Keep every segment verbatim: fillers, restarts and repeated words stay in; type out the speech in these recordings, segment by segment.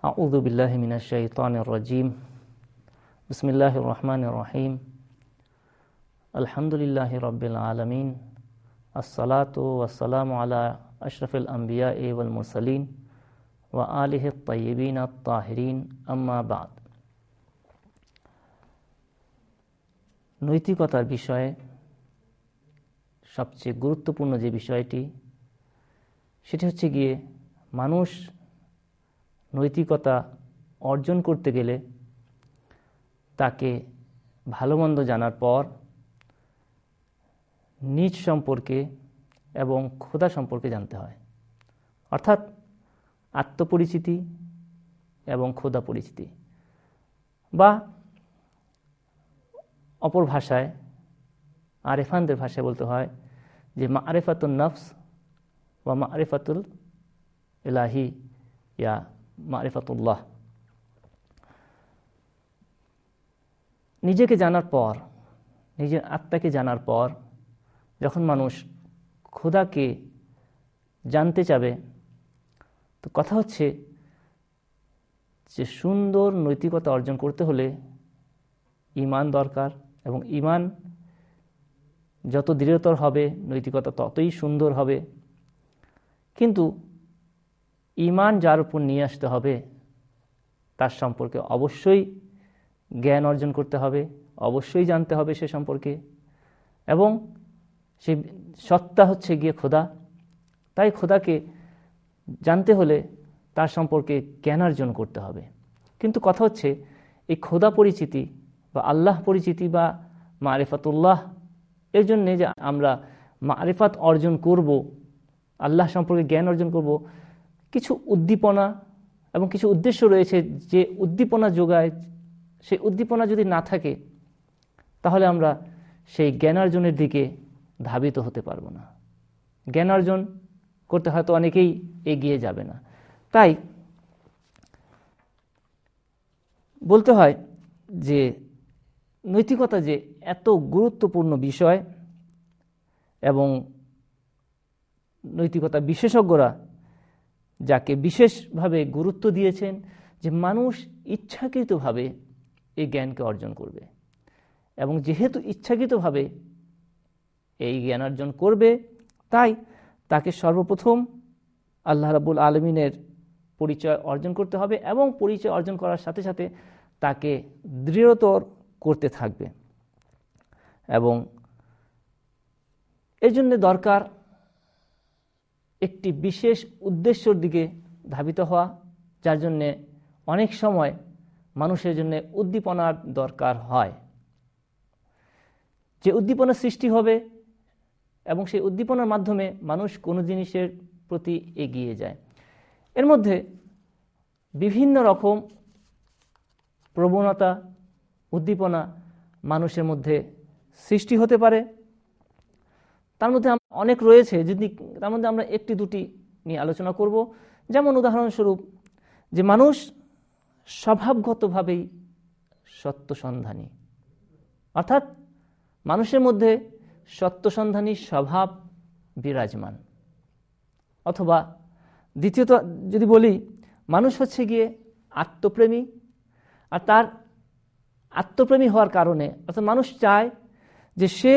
আউযু বিল্লাহি মিনাশ শাইতানির রাজিম। বিসমিল্লাহির রহমানির রহিম। আলহামদুলিল্লাহি রাব্বিল আলামিন। আসসালাতু ওয়াসসালামু আলা আশরাফিল আমবিয়াই ওয়াল মুরসালিন ওয়া আলিহি আত-তাইয়িবিন আত-তাহিরিন, আম্মা বা'দ। নৈতিকতার বিষয়ে সবচেয়ে গুরুত্বপূর্ণ যে বিষয়টি, সেটি হচ্ছে গিয়ে মানুষ নৈতিকতা অর্জন করতে গেলে তাকে ভালো মন্দ জানার পর নিজ সম্পর্কে এবং খোদা সম্পর্কে জানতে হয়, অর্থাৎ আত্মপরিচিতি এবং খোদা পরিচিতি, বা অপর ভাষায় আরেফানদের ভাষায় বলতে হয় যে মারিফাতুন নফস ওয়া মারিফাতুল ইলাহি ইয়া মারিফাতুল্লাহ। নিজেকে জানার পর, নিজের আত্মাকে জানার পর যখন মানুষ খোদাকে জানতে চাবে, তো কথা হচ্ছে যে সুন্দর নৈতিকতা অর্জন করতে হলে ঈমান দরকার, এবং ঈমান যত দৃঢ়তর হবে নৈতিকতা ততই সুন্দর হবে। কিন্তু ঈমান যার উপর নিয়ে আসতে হবে তার সম্পর্কে অবশ্যই জ্ঞান অর্জন করতে হবে, অবশ্যই জানতে হবে সে সম্পর্কে, এবং সেই সত্তা হচ্ছে গিয়ে খোদা। তাই খোদাকে জানতে হলে তার সম্পর্কে জ্ঞান অর্জন করতে হবে। কিন্তু কথা হচ্ছে এই খোদা পরিচিতি বা আল্লাহ পরিচিতি বা মারিফাতুল্লাহ, এর জন্যে যে আমরা মারিফাত অর্জন করব, আল্লাহ সম্পর্কে জ্ঞান অর্জন করব, কিছু উদ্দীপনা এবং কিছু উদ্দেশ্য রয়েছে যে উদ্দীপনা যোগায়। সেই উদ্দীপনা যদি না থাকে তাহলে আমরা সেই জ্ঞানার্জনের দিকে ধাবিত হতে পারবো না। জ্ঞানার্জন করতে হয়তো অনেকেই এগিয়ে যাবে না। তাই বলতে হয় যে নৈতিকতা যে এত গুরুত্বপূর্ণ বিষয়, এবং নৈতিকতা বিশেষজ্ঞরা যাকে বিশেষভাবে গুরুত্ব দিয়েছেন যে মানুষ ইচ্ছাকৃতভাবে এই জ্ঞানকে অর্জন করবে, এবং যেহেতু ইচ্ছাকৃতভাবে এই জ্ঞান অর্জন করবে, তাই তাকে সর্বপ্রথম আল্লাহ রাব্বুল আলামিনের পরিচয় অর্জন করতে হবে, এবং পরিচয় অর্জন করার সাথে সাথে তাকে দৃঢ়তর করতে থাকবে। এবং এর জন্য দরকার একটি বিশেষ উদ্দেশ্যের দিকে ধাবিত হওয়া, যার জন্যে অনেক সময় মানুষের জন্য উদ্দীপনার দরকার হয়। যে উদ্দীপনা সৃষ্টি হবে এবং সেই উদ্দীপনার মাধ্যমে মানুষ কোনো জিনিসের প্রতি এগিয়ে যায়। এর মধ্যে বিভিন্ন রকম প্রবণতা, উদ্দীপনা মানুষের মধ্যে সৃষ্টি হতে পারে। তার মধ্যে অনেক রয়েছে, যদি তার মধ্যে আমরা একটি দুটি নিয়ে আলোচনা করব। যেমন উদাহরণস্বরূপ, যে মানুষ স্বভাবগতভাবেই সত্যসন্ধানী, অর্থাৎ মানুষের মধ্যে সত্যসন্ধানী স্বভাব বিরাজমান। অথবা দ্বিতীয়ত যদি বলি, মানুষ হচ্ছে গিয়ে আত্মপ্রেমী, আর তার আত্মপ্রেমী হওয়ার কারণে অর্থাৎ মানুষ চায় যে সে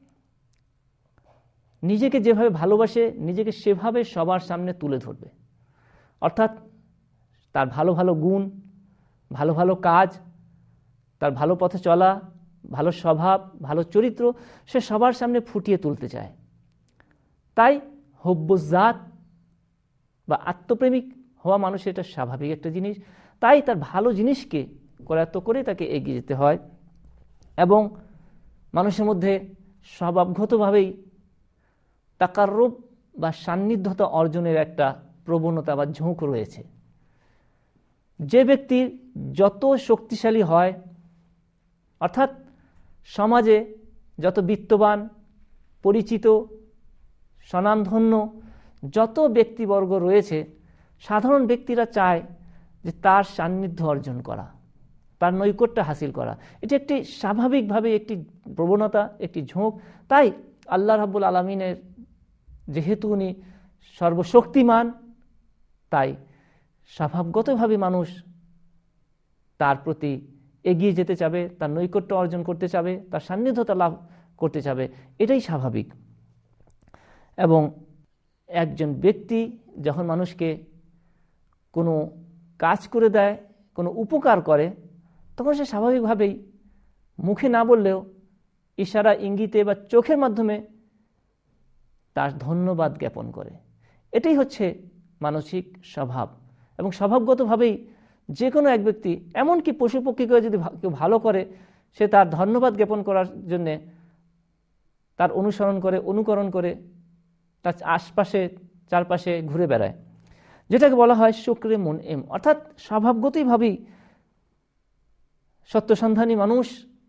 নিজেকে যেভাবে ভালোবাসে নিজেকে সেভাবে সবার সামনে তুলে ধরবে, অর্থাৎ তার ভালো ভালো গুণ, ভালো ভালো কাজ, তার ভালো পথে চলা, ভালো স্বভাব, ভালো চরিত্র সে সবার সামনে ফুটিয়ে তুলতে চায়। তাই হুব্বুজ্জাত বা আত্মপ্রেমিক হওয়া মানুষের এটা স্বাভাবিক একটা জিনিস। তাই তার ভালো জিনিসকে করায়ত্ত করে তাকে এগিয়ে যেতে হয়। এবং মানুষের মধ্যে স্বভাবগতভাবেই তাকাররুব বা সান্নিধ্যতা অর্জনের একটা প্রবণতা বা ঝোঁক রয়েছে। যে ব্যক্তির যত শক্তিশালী হয়, অর্থাৎ সমাজে যত বিত্তবান, পরিচিত, স্বনামধন্য যত ব্যক্তিবর্গ রয়েছে, সাধারণ ব্যক্তিরা চায় যে তার সান্নিধ্য অর্জন করা, তার নৈকট্য হাসিল করা। এটি একটি স্বাভাবিকভাবে একটি প্রবণতা, একটি ঝোঁক। তাই আল্লাহ রাব্বুল আলামিনের যেহেতু উনি সর্বশক্তিমান, তাই স্বভাবগতভাবে মানুষ তার প্রতি এগিয়ে যেতে চাবে, তার নৈকট্য অর্জন করতে চাবে, তার সান্নিধ্যতা লাভ করতে চাবে, এটাই স্বাভাবিক। এবং একজন ব্যক্তি যখন মানুষকে কোনো কাজ করে দেয়, কোনো উপকার করে, তখন সে স্বাভাবিকভাবেই মুখে না বললেও ইশারা, ইঙ্গিতে বা চোখের মাধ্যমে তার ধন্যবাদ জ্ঞাপন করে। এটাই হচ্ছে মানসিক স্বভাব। এবং স্বভাবগতভাবেই যে কোনো এক ব্যক্তি, এমনকি পশু পক্ষীকে যদি কেউ ভালো করে, সে তার ধন্যবাদ জ্ঞাপন করার জন্যে তার অনুসরণ করে, অনুকরণ করে তার আশপাশে চারপাশে ঘুরে বেড়ায়, যেটাকে বলা হয় শুকরে মুনইম। অর্থাৎ স্বভাবগতভাবেই সত্যসন্ধানী মানুষ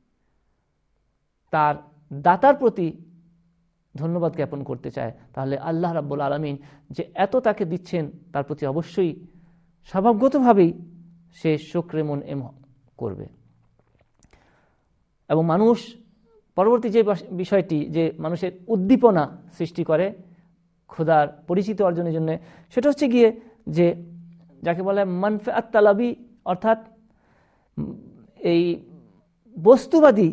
তার দাতার প্রতি ধন্যবাদ জ্ঞাপন করতে চায়। তাহলে আল্লাহ রাব্বুল আলামিন যে এত তাকে দিচ্ছেন, তার প্রতি অবশ্যই স্বভাবগতভাবেই সে শুকরে মুনইম করবে। এবং মানুষ পরবর্তী যে বিষয়টি যে মানুষের উদ্দীপনা সৃষ্টি করে খোদার পরিচিতি অর্জনের জন্য, সেটা হচ্ছে গিয়ে যে যাকে বলে মানফাআত তালাবি, অর্থাৎ এই বস্তুবাদী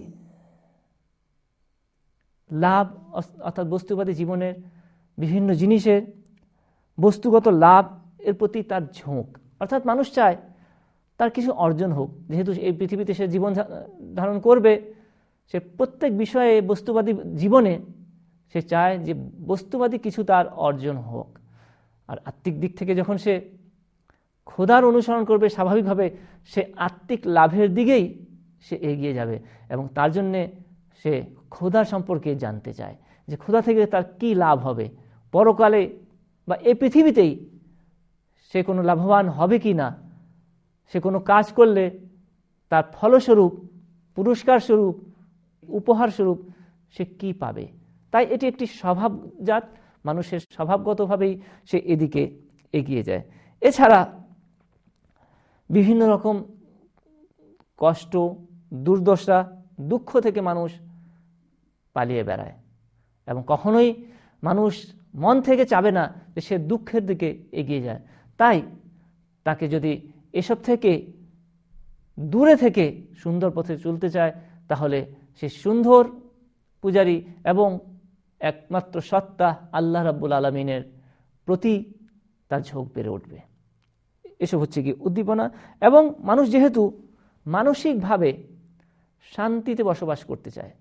লাভ, অর্থাৎ বস্তুবাদী জীবনের বিভিন্ন জিনিসের বস্তুগত লাভ এর প্রতি তার ঝোঁক। অর্থাৎ মানুষ চায় তার কিছু অর্জন হোক, যেহেতু এই পৃথিবীতে সে জীবন ধারণ করবে, সে প্রত্যেক বিষয়ে বস্তুবাদী জীবনে সে চায় যে বস্তুবাদী কিছু তার অর্জন হোক। আর আত্মিক দিক থেকে যখন সে খোদার অনুসরণ করবে, স্বাভাবিকভাবে সে আত্মিক লাভের দিকেই সে এগিয়ে যাবে। এবং তার জন্যে সে খোদা সম্পর্কে জানতে চায় যে খোদা থেকে তার কি লাভ হবে, পরকালে বা এই পৃথিবীতেই সে কোনো লাভবান হবে কি না, সে কোনো কাজ করলে তার ফলস্বরূপ, পুরস্কার স্বরূপ, উপহার স্বরূপ সে কি পাবে। তাই এটি একটি স্বভাবজাত, মানুষের স্বভাবগতভাবেই সে এদিকে এগিয়ে যায়। এছাড়া বিভিন্ন রকম কষ্ট, দুর্দশা, দুঃখ থেকে মানুষ পালিয়ে বেড়ায় এবং কখনোই মানুষ মন থেকে চাবে না যে সে দুঃখের দিকে এগিয়ে যায়। তাই তাকে যদি এসব থেকে দূরে থেকে সুন্দর পথে চলতে চায়, তাহলে সে সুন্দর পূজারী এবং একমাত্র সত্তা আল্লাহ রাব্বুল আলামিনের প্রতি তার ঝোঁক বেড়ে উঠবে। এসব হচ্ছে কি উদ্দীপনা। এবং মানুষ যেহেতু মানসিকভাবে শান্তিতে বসবাস করতে চায়,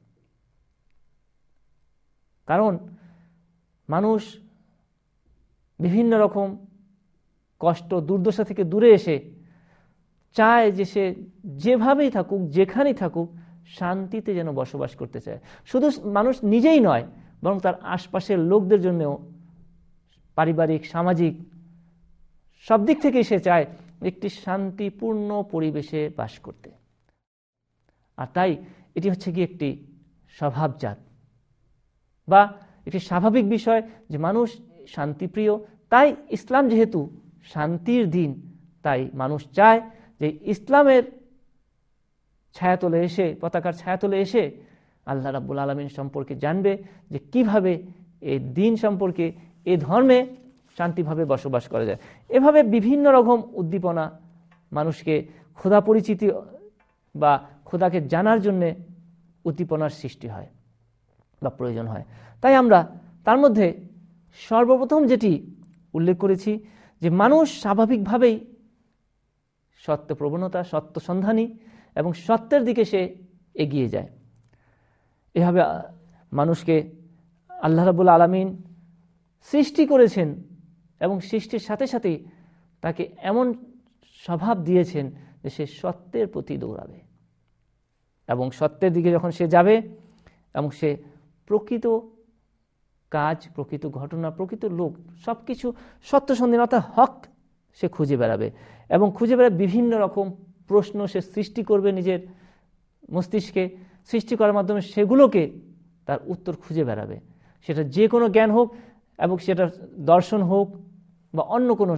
কারণ মানুষ বিভিন্ন রকম কষ্ট, দুর্দশা থেকে দূরে এসে চায় যে সে যেভাবেই থাকুক, যেখানেই থাকুক, শান্তিতে যেন বসবাস করতে চায়। শুধু মানুষ নিজেই নয়, বরং তার আশপাশের লোকদের জন্যও, পারিবারিক, সামাজিক সব দিক থেকেই সে চায় একটি শান্তিপূর্ণ পরিবেশে বাস করতে। আর তাই এটি হচ্ছে কি একটি স্বভাবজাত বা একটি স্বাভাবিক বিষয় যে মানুষ শান্তিপ্রিয়। তাই ইসলাম যেহেতু শান্তির দিন, তাই মানুষ চায় যে ইসলামের ছায়াতলে এসে, পতাকার ছায়াতলে এসে আল্লাহ রাব্বুল আলামিন সম্পর্কে জানবে, যে কিভাবে এই দিন সম্পর্কে, এই ধর্মে শান্তিভাবে বসবাস করা যায়। এভাবে বিভিন্ন রকম উদ্দীপনা মানুষকে খোদা পরিচিতি বা খোদাকে জানার জন্যে উদ্দীপনার সৃষ্টি হয় বা প্রয়োজন হয়। তাই আমরা তার মধ্যে সর্বপ্রথম যেটি উল্লেখ করেছি যে মানুষ স্বাভাবিকভাবেই সত্য প্রবণতা, সত্য সন্ধানী এবং সত্যের দিকে সে এগিয়ে যায়। এভাবে মানুষকে আল্লাহ রাব্বুল আলামিন সৃষ্টি করেছেন এবং সৃষ্টির সাথে সাথে তাকে এমন স্বভাব দিয়েছেন যে সে সত্যের প্রতি দৌড়াবে এবং সত্যের দিকে যখন সে যাবে এবং সে প্রকৃত কাজ, প্রকৃত ঘটনা, প্রকৃত লোক সব কিছু সত্যসন্ধীনতা, হক সে খুঁজে বেড়াবে এবং খুঁজে বেড়াবে বিভিন্ন রকম প্রশ্ন সে সৃষ্টি করবে নিজের মস্তিষ্কে। সৃষ্টি করার মাধ্যমে সেগুলোকে তার উত্তর খুঁজে বেড়াবে, সেটা যে কোনো জ্ঞান হোক এবং সেটা দর্শন হোক বা অন্য কোনো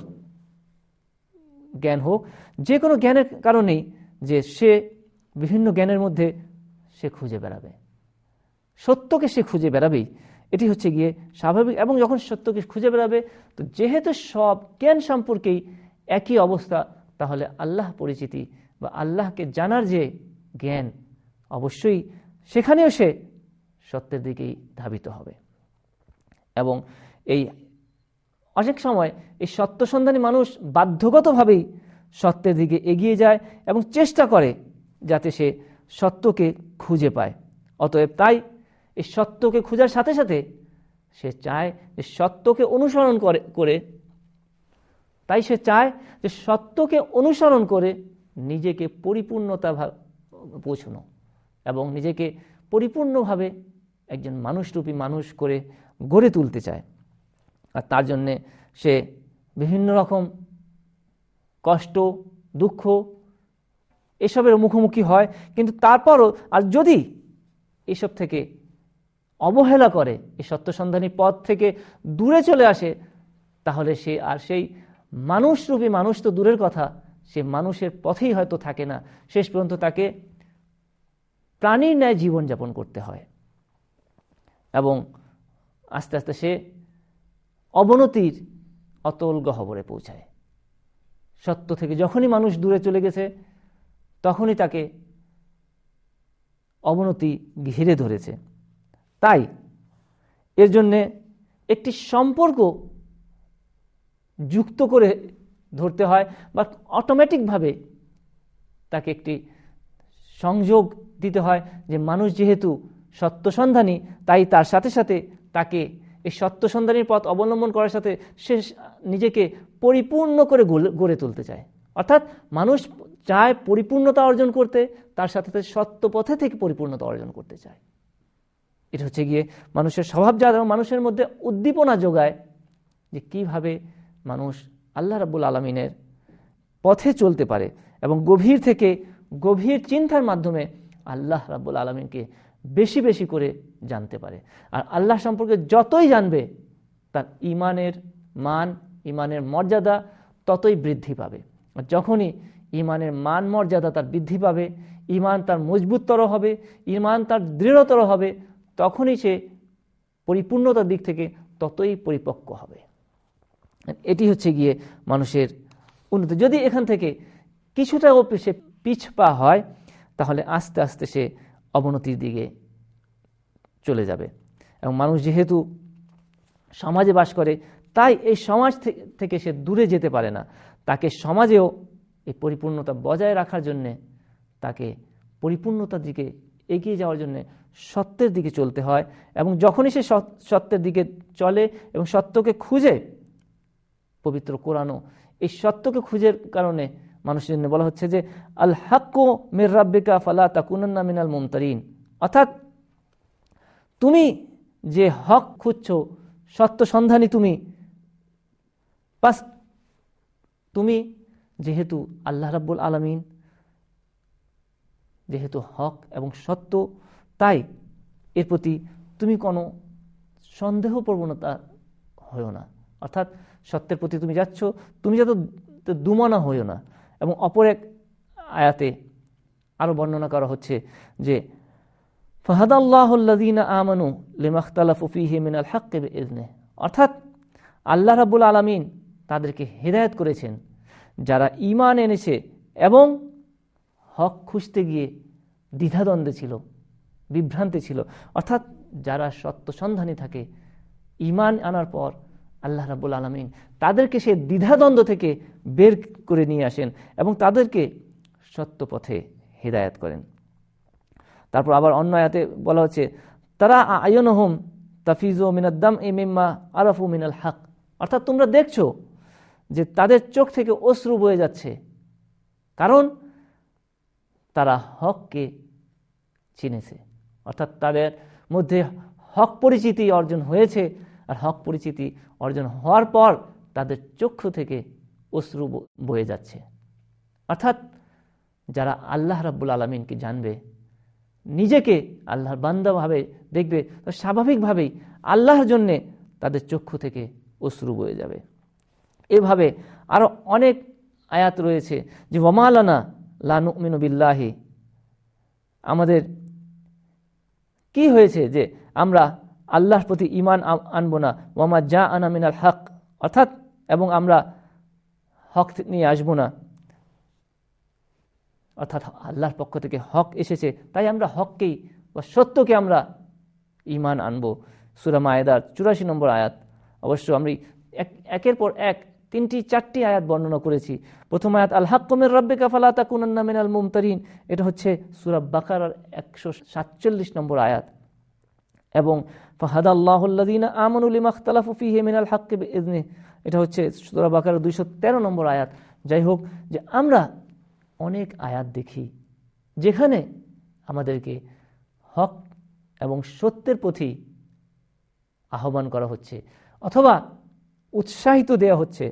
জ্ঞান হোক, যে কোনো জ্ঞানের কারণেই যে সে বিভিন্ন জ্ঞানের মধ্যে সে খুঁজে বেড়াবে, সত্যকে সে খুঁজে বেড়াবেই। এটি হচ্ছে গিয়ে স্বাভাবিক। এবং যখন সত্যকে খুঁজে বেড়াবে, তো যেহেতু সব জ্ঞান সম্পর্কেই একই অবস্থা, তাহলে আল্লাহ পরিচিতি বা আল্লাহকে জানার যে জ্ঞান, অবশ্যই সেখানেও সে সত্যের দিকেই ধাবিত হবে। এবং এই অনেক সময় এই সত্য সন্ধানী মানুষ বাধ্যগতভাবেই সত্যের দিকে এগিয়ে যায় এবং চেষ্টা করে যাতে সে সত্যকে খুঁজে পায়। অতএব তাই এই সত্যকে খোঁজার সাথে সাথে সে চায় যে সত্যকে অনুসরণ করে করে তাই সে চায় যে সত্যকে অনুসরণ করে নিজেকে পরিপূর্ণতা পৌঁছানো এবং নিজেকে পরিপূর্ণভাবে একজন মানুষরূপী মানুষ করে গড়ে তুলতে চায়। আর তার জন্যে সে বিভিন্ন রকম কষ্ট, দুঃখ এসবের মুখোমুখি হয়। কিন্তু তারপরও আর যদি এসব থেকে অবহেলা করে, এই সত্যসন্ধানী পথ থেকে দূরে চলে আসে, তাহলে সে আর সেই মানুষরূপী মানুষ তো দূরের কথা, সে মানুষের পথেই হয়তো থাকে না। শেষ পর্যন্ত তাকে প্রাণীর ন্যায় জীবনযাপন করতে হয় এবং আস্তে আস্তে সে অবনতির অতল গহ্বরে পৌঁছায়। সত্য থেকে যখনই মানুষ দূরে চলে গেছে, তখনই তাকে অবনতি ঘিরে ধরেছে। তাই এর জন্যে একটি সম্পর্ক যুক্ত করে ধরতে হয় বা অটোমেটিকভাবে তাকে একটি সংযোগ দিতে হয় যে মানুষ যেহেতু সত্যসন্ধানী, তাই তার সাথে সাথে তাকে এই সত্যসন্ধানীর পথ অবলম্বন করার সাথে সে নিজেকে পরিপূর্ণ করে গড়ে তুলতে চায়। অর্থাৎ মানুষ চায় পরিপূর্ণতা অর্জন করতে, তার সাথে সাথে সত্য পথে থেকে পরিপূর্ণতা অর্জন করতে চায়। এটা হচ্ছে গিয়ে মানুষের স্বভাবজাত এবং মানুষের মধ্যে উদ্দীপনা যোগায় যে কিভাবে মানুষ আল্লাহ রাব্বুল আলামিনের পথে চলতে পারে এবং গভীর থেকে গভীর চিন্তার মাধ্যমে আল্লাহ রাব্বুল আলামিনকে বেশি বেশি করে জানতে পারে। আর আল্লাহ সম্পর্কে যতই জানবে, তার ইমানের মান, ইমানের মর্যাদা ততই বৃদ্ধি পাবে। আর যখনই ইমানের মান মর্যাদা তার বৃদ্ধি পাবে, ইমান তার মজবুততর হবে, ইমান তার দৃঢ়তর হবে, তখনই সে পরিপূর্ণতার দিক থেকে ততই পরিপক্ক হবে। এটি হচ্ছে গিয়ে মানুষের উন্নতি। যদি এখান থেকে কিছুটা সে পিছপা হয়, তাহলে আস্তে আস্তে সে অবনতির দিকে চলে যাবে। এবং মানুষ যেহেতু সমাজে বাস করে, তাই এই সমাজ থেকে সে দূরে যেতে পারে না। তাকে সমাজেও এই পরিপূর্ণতা বজায় রাখার জন্যে, তাকে পরিপূর্ণতার দিকে এগিয়ে যাওয়ার জন্য সত্যের দিকে চলতে হয়। এবং যখনই সে সত্যের দিকে চলে এবং সত্যকে খুঁজে, পবিত্র কোরআনও এই সত্যকে খুঁজের কারণে মানুষের জন্য বলা হচ্ছে যে আল হাক্কু মির রাব্বিকা ফালা তাকুনান্না মিনাল মুমতারিন। অর্থাৎ তুমি যে হক খুঁজছো, সত্য সন্ধানী তুমি, বাস তুমি যেহেতু আল্লাহ রাব্বুল আলামিন যেহেতু হক এবং সত্য, তাই এর প্রতি তুমি কোনো সন্দেহ প্রবণতা হয়ো না। অর্থাৎ সত্যের প্রতি তুমি যাচ্ছ, তুমি যত দুমনা হইও না। এবং অপর এক আয়াতে আরো বর্ণনা করা হচ্ছে যে ফাহাদাল্লাহুল্লাযীনা আমানু লিমাখতালাফু ফীহি মিনাল হাক্কি বিইযনিহি। অর্থাৎ আল্লাহ রাব্বুল আলামিন তাদেরকে হেদায়েত করেছেন যারা ঈমান এনেছে এবং হক খুঁজতে গিয়ে দ্বিধাদ্বন্দ্বে ছিল, বিভ্রান্তি ছিল। অর্থাৎ যারা সত্য সন্ধানী থাকে, ঈমান আনার পর আল্লাহ রাব্বুল আলামিন তাদেরকে সে দ্বিধাদ্বন্দ্ব থেকে বের করে নিয়ে আসেন এবং তাদেরকে সত্য পথে হিদায়াত করেন। তারপর আবার অন্য আয়াতে বলা হচ্ছে তারা আয়ুনহুম তাফিজু মিনাদ দামই মিম্মা আরাফু মিনাল হক। অর্থাৎ তোমরা দেখছো যে তাদের চোখ থেকে অশ্রু বয়ে যাচ্ছে, কারণ তারা হককে চিনেছে। অর্থাৎ তাদের মধ্যে হক পরিচিতি অর্জন হয়েছে, আর হক পরিচিতি অর্জন হওয়ার পর তাদের চক্ষু থেকে অশ্রু বয়ে যাচ্ছে। অর্থাৎ যারা আল্লাহ রাব্বুল আলামিনকে জানবে, নিজেকে আল্লাহর বান্দা ভাবে দেখবে, তো স্বাভাবিকভাবেই আল্লাহর জন্যে তাদের চক্ষু থেকে অশ্রু বয়ে যাবে। এভাবে আরো অনেক আয়াত রয়েছে যে ওয়ামা লানা লা নুমিনু বিল্লাহি, আমাদের কি হয়েছে যে আমরা আল্লাহর প্রতি ঈমান আনবো না, ওয়ামা জাআনা মিনাল হক, অর্থাৎ এবং আমরা হক নিয়ে আসবো না, অর্থাৎ আল্লাহর পক্ষ থেকে হক এসেছে, তাই আমরা হককেই বা সত্যকে আমরা ঈমান আনবো। সূরা মায়েদার চুরাশি নম্বর আয়াত। অবশ্য আমি একের পর এক তিনটি চারটি আয়াত বর্ণনা করেছি। প্রথম আয়াত আল হাক্কু মির রাব্বিকা ফালা তাকুনান্না মিনাল মুমতারিন, এটা হচ্ছে সূরা বাকারার একশো সাতচল্লিশ নম্বর আয়াত। এবং ফাহাদাল্লাহুল্লাযীনা আমানু লিমা ইখতালাফু ফীহি মিনাল হাক্কি বিইযনিহি, এটা হচ্ছে সূরা বাকারার দুইশো তেরো নম্বর আয়াত। যাই হোক, যে আমরা অনেক আয়াত দেখি যেখানে আমাদেরকে হক এবং সত্যের প্রতি আহ্বান করা হচ্ছে অথবা উৎসাহিত দেয়া হচ্ছে।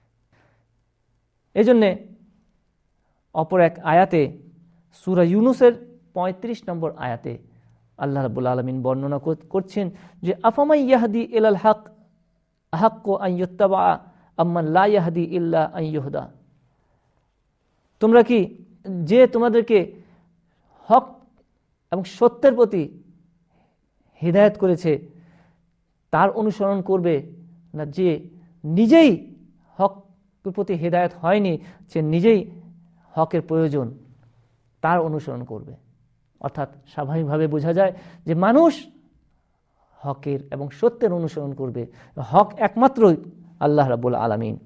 এজন্যে অপর এক আয়াতে সূরা ইউনূসের পঁয়ত্রিশ নম্বর আয়াতে আল্লাহ রাব্বুল আলামিন বর্ণনা করছেন যে আফামাই ইয়াহদি ইলাল হক আহাক্কু আন ইউত্তাবা আম্মান লা ইয়াহদি ইল্লা আন ইউহদা, তোমরা কি যে তোমাদেরকে হক এবং সত্যের প্রতি হিদায়াত করেছে তার অনুসরণ করবে, না যে নিজেই হকের প্রতি হিদায়াত হয়নি, যে নিজেই হকের প্রয়োজন তার অনুসরণ করবে। অর্থাৎ স্বাভাবিকভাবে বোঝা যায় যে মানুষ হকের এবং সত্যের অনুসরণ করবে। হক একমাত্রই আল্লাহ রাব্বুল আলামিন।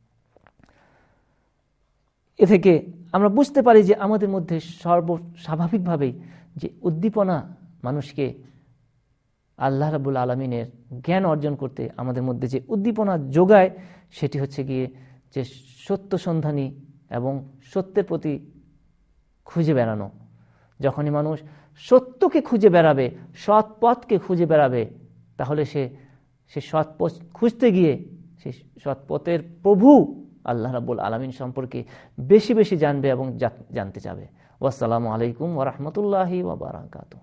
এ থেকে আমরা বুঝতে পারি যে আমাদের মধ্যে সর্ব স্বাভাবিকভাবেই যে উদ্দীপনা মানুষকে আল্লাহ রাব্বুল আলামিনের জ্ঞান অর্জন করতে আমাদের মধ্যে যে উদ্দীপনা যোগায়, সেটি হচ্ছে গিয়ে যে সত্য সন্ধানী এবং সত্যের প্রতি খুঁজে বেড়ানো। যখনই মানুষ সত্যকে খুঁজে বেড়াবে, সৎ পথকে খুঁজে বেড়াবে, তাহলে সে সে সৎ পথ খুঁজতে গিয়ে সে সৎ পথের প্রভু আল্লাহ রাব্বুল আলামিন সম্পর্কে বেশি বেশি জানবে এবং জানতে চাবে। ওয়াসসালামু আলাইকুম ওয়া রাহমাতুল্লাহি ওয়া বারাকাতুহু।